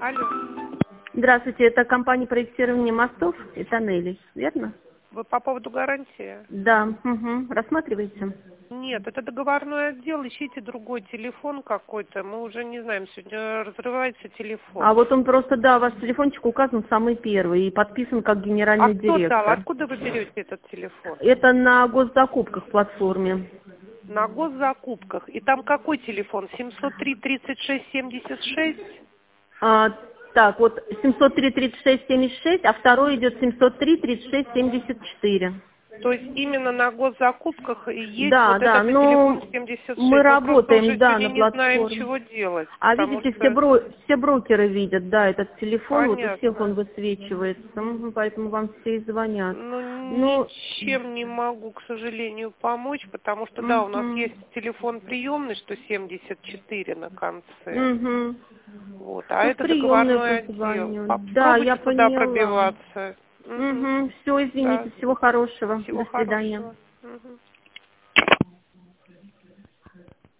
Алло. Здравствуйте, это компания проектирования мостов и тоннелей, верно? Вы по поводу гарантии? Да, рассматриваете? Нет, это договорной отдел. Ищите другой телефон какой-то. Мы уже не знаем, сегодня разрывается телефон. А вот он просто, да, ваш телефончик указан самый первый и подписан как А генеральный кто дал? директор. Откуда вы берете этот телефон? Это на госзакупках платформе. На госзакупках. И там какой телефон? 703-36-76? А, так, вот 703-36-76, а второй идет 703-36-74. То есть именно на госзакупках и есть Да, вот да, этот телефон но 76. мы Мы просто работаем, уже да, сегодня на не знаем, платформе. чего делать, А потому видите, что... все брокеры видят, да, этот телефон, вот у всех он Понятно. высвечивается, поэтому вам все и звонят. Ну, Ну, ничем не могу, к сожалению, помочь, потому что, да, у нас угу, есть телефон приемный, что 74 на конце. угу. Вот, а Ну, в это приемную договорной отдел. позвоню. Да, я Попробуйте туда поняла. пробиваться. Угу. Угу, все, Да. извините, всего хорошего. Всего До свидания. хорошего. Мгм.